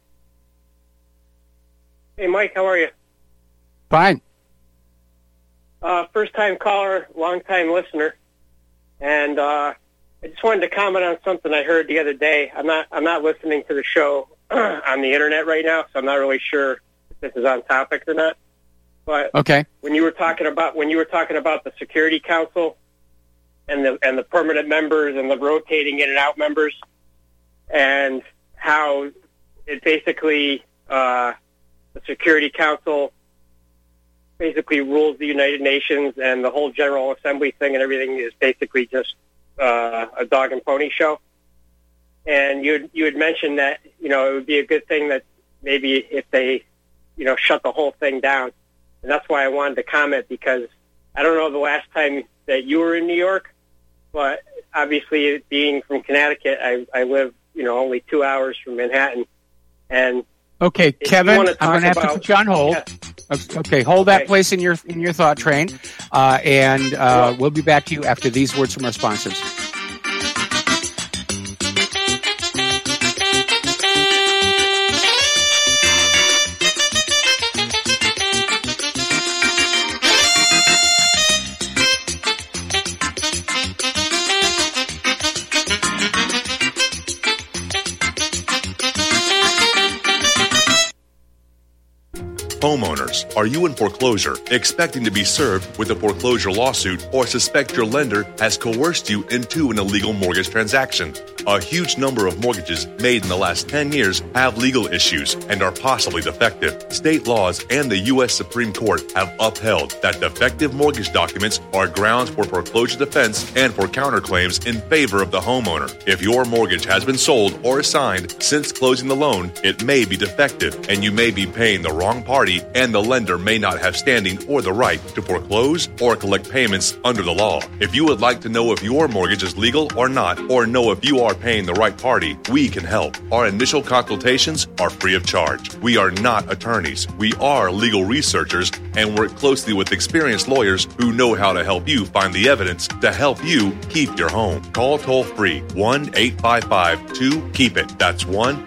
Hey, Mike, how are you? Fine. First-time caller, long-time listener, and I just wanted to comment on something I heard the other day. I'm not listening to the show on the internet right now, so I'm not really sure if this is on topic or not. But okay, when you were talking about the Security Council and the permanent members and the rotating in and out members, and how it basically the Security Council basically rules the United Nations, and the whole General Assembly thing and everything is basically just a dog and pony show. And you had mentioned that, it would be a good thing that maybe if they, shut the whole thing down. And that's why I wanted to comment, because I don't know the last time that you were in New York, but obviously being from Connecticut, I live, only 2 hours from Manhattan. And okay, Kevin, I'm going to have to put you on hold. Yeah. Okay, hold that place in your thought train, and we'll be back to you after these words from our sponsors. Homeowners, are you in foreclosure, expecting to be served with a foreclosure lawsuit, or suspect your lender has coerced you into an illegal mortgage transaction? A huge number of mortgages made in the last 10 years have legal issues and are possibly defective. State laws and the U.S. Supreme Court have upheld that defective mortgage documents are grounds for foreclosure defense and for counterclaims in favor of the homeowner. If your mortgage has been sold or assigned since closing the loan, it may be defective, and you may be paying the wrong party, and the lender may not have standing or the right to foreclose or collect payments under the law. If you would like to know if your mortgage is legal or not, or know if you are paying the right party, we can help. Our initial consultations are free of charge. We are not attorneys. We are legal researchers and work closely with experienced lawyers who know how to help you find the evidence to help you keep your home. Call toll-free 1-855-2-KEEP-IT. That's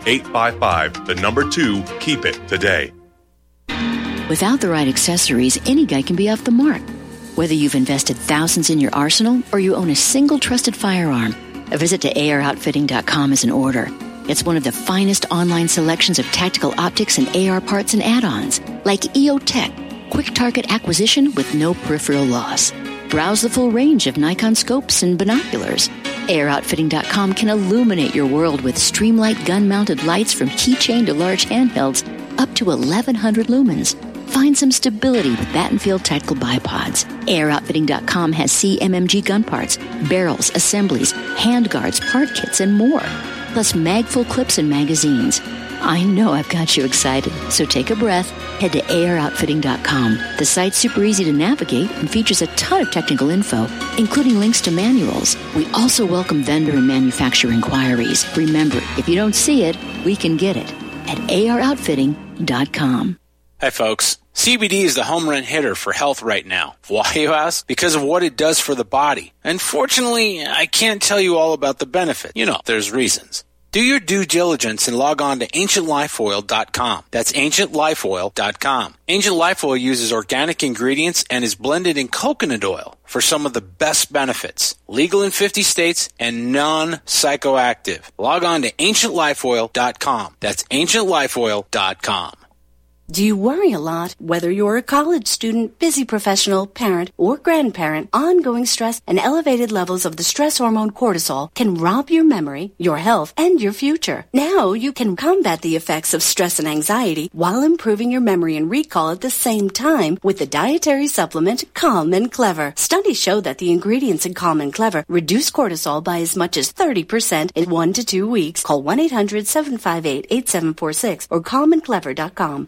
1-855-2-KEEP-IT today. Without the right accessories, any guy can be off the mark. Whether you've invested thousands in your arsenal or you own a single trusted firearm, a visit to AROutfitting.com is in order. It's one of the finest online selections of tactical optics and AR parts and add-ons, like EOTech, quick target acquisition with no peripheral loss. Browse the full range of Nikon scopes and binoculars. AROutfitting.com can illuminate your world with Streamlight gun-mounted lights from keychain to large handhelds up to 1,100 lumens. Find some stability with Battenfield Tactical Bipods. AirOutfitting.com has CMMG gun parts, barrels, assemblies, handguards, part kits, and more. Plus magful clips and magazines. I know I've got you excited, so take a breath. Head to AirOutfitting.com. The site's super easy to navigate and features a ton of technical info, including links to manuals. We also welcome vendor and manufacturer inquiries. Remember, if you don't see it, we can get it at AirOutfitting.com. Hi, folks. CBD is the home run hitter for health right now. Why, you ask? Because of what it does for the body. Unfortunately, I can't tell you all about the benefit. There's reasons. Do your due diligence and log on to AncientLifeOil.com. That's AncientLifeOil.com. Ancient Life Oil uses organic ingredients and is blended in coconut oil for some of the best benefits. Legal in 50 states and non-psychoactive. Log on to AncientLifeOil.com. That's AncientLifeOil.com. Do you worry a lot? Whether you're a college student, busy professional, parent, or grandparent, ongoing stress and elevated levels of the stress hormone cortisol can rob your memory, your health, and your future. Now you can combat the effects of stress and anxiety while improving your memory and recall at the same time with the dietary supplement Calm and Clever. Studies show that the ingredients in Calm and Clever reduce cortisol by as much as 30% in 1 to 2 weeks. Call 1-800-758-8746 or calmandclever.com.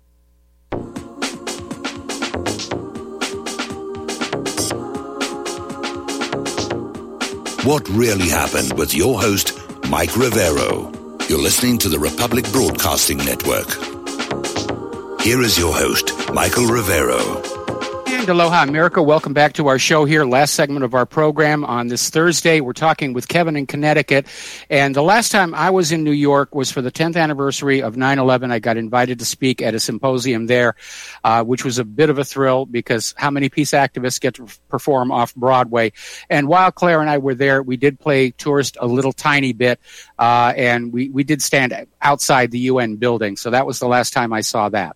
What really happened with your host, Mike Rivero. You're listening to the Republic Broadcasting Network. Here is your host, Michael Rivero. And aloha, America. Welcome back to our show here. Last segment of our program on this Thursday. We're talking with Kevin in Connecticut. And the last time I was in New York was for the 10th anniversary of 9/11. I got invited to speak at a symposium there, which was a bit of a thrill because how many peace activists get to perform off Broadway? And while Claire and I were there, we did play tourist a little tiny bit, and we did stand outside the UN building. So that was the last time I saw that.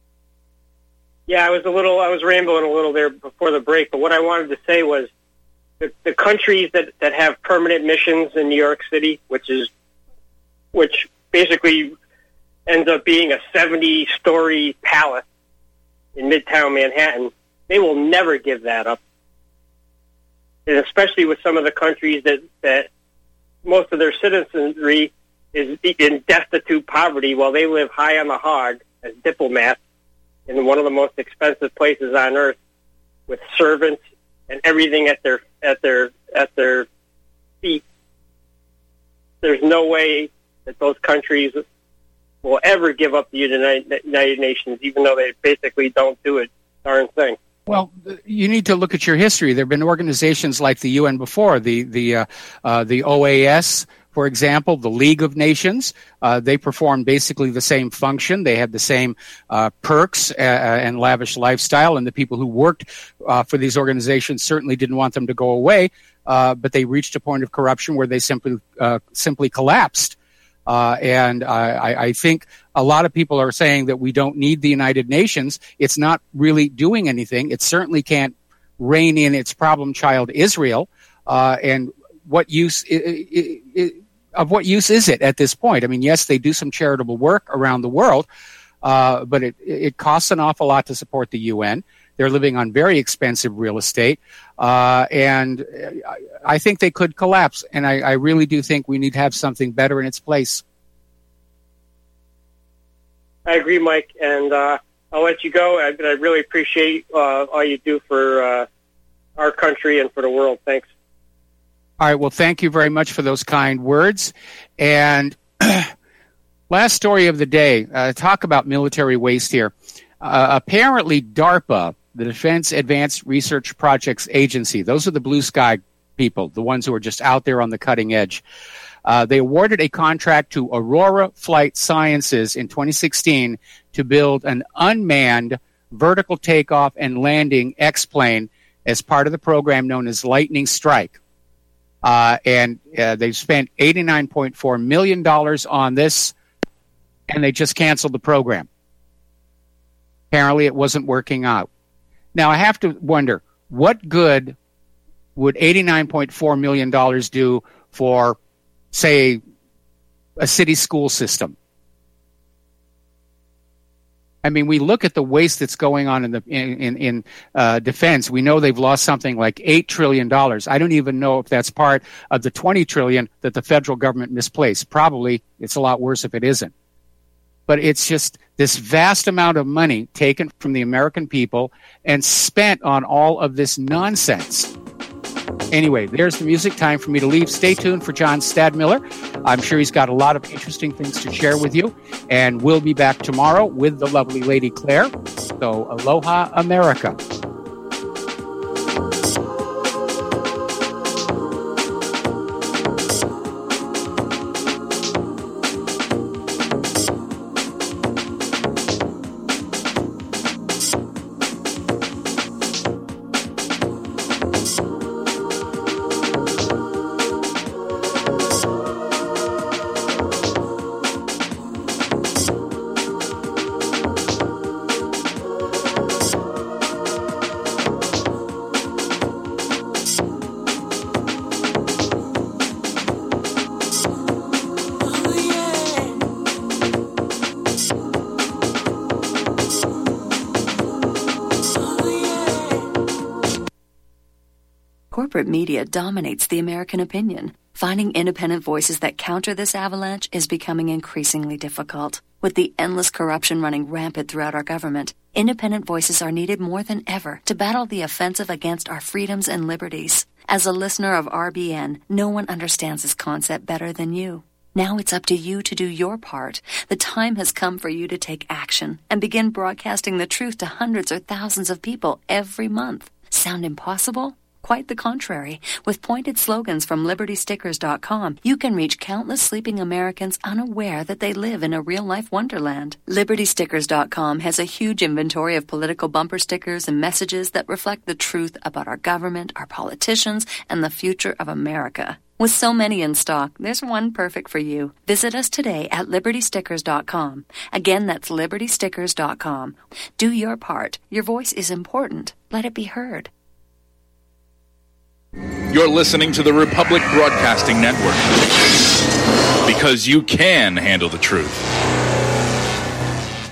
Yeah, I was rambling a little there before the break, but what I wanted to say was the countries that have permanent missions in New York City, which basically ends up being a 70-story palace in Midtown Manhattan, they will never give that up. And especially with some of the countries that most of their citizenry is in destitute poverty while they live high on the hog as diplomats in one of the most expensive places on earth, with servants and everything at their feet. There's no way that those countries will ever give up the United Nations, even though they basically don't do a darn thing. Well, you need to look at your history. There have been organizations like the UN before, the OAS, for example, the League of Nations. They performed basically the same function. They had the same perks and lavish lifestyle, and the people who worked for these organizations certainly didn't want them to go away, but they reached a point of corruption where they simply collapsed. And I think a lot of people are saying that we don't need the United Nations. It's not really doing anything. It certainly can't rein in its problem child, Israel. And what use what use is it at this point? I mean, yes, they do some charitable work around the world, but it costs an awful lot to support the UN. They're living on very expensive real estate, and I think they could collapse. And I really do think we need to have something better in its place. I agree, Mike, and I'll let you go. I really appreciate all you do for our country and for the world. Thanks. All right, well, thank you very much for those kind words. And last story of the day, talk about military waste here. Apparently, DARPA, the Defense Advanced Research Projects Agency, those are the blue sky people, the ones who are just out there on the cutting edge. They awarded a contract to Aurora Flight Sciences in 2016 to build an unmanned vertical takeoff and landing X-plane as part of the program known as Lightning Strike. And they've spent $89.4 million on this, and they just canceled the program. Apparently, it wasn't working out. Now, I have to wonder, what good would $89.4 million do for, say, a city school system? I mean, we look at the waste that's going on in defense. We know they've lost something like $8 trillion. I don't even know if that's part of the $20 trillion that the federal government misplaced. Probably it's a lot worse if it isn't. But it's just this vast amount of money taken from the American people and spent on all of this nonsense. Anyway, there's the music. Time for me to leave. Stay tuned for John Stadmiller. I'm sure he's got a lot of interesting things to share with you. And we'll be back tomorrow with the lovely Lady Claire. So, aloha, America. Corporate media dominates the American opinion. Finding independent voices that counter this avalanche is becoming increasingly difficult. With the endless corruption running rampant throughout our government, independent voices are needed more than ever to battle the offensive against our freedoms and liberties. As a listener of RBN, no one understands this concept better than you. Now it's up to you to do your part. The time has come for you to take action and begin broadcasting the truth to hundreds or thousands of people every month. Sound impossible? Quite the contrary. With pointed slogans from LibertyStickers.com, you can reach countless sleeping Americans unaware that they live in a real-life wonderland. LibertyStickers.com has a huge inventory of political bumper stickers and messages that reflect the truth about our government, our politicians, and the future of America. With so many in stock, there's one perfect for you. Visit us today at LibertyStickers.com. Again, that's LibertyStickers.com. Do your part. Your voice is important. Let it be heard. You're listening to the Republic Broadcasting Network, because you can handle the truth.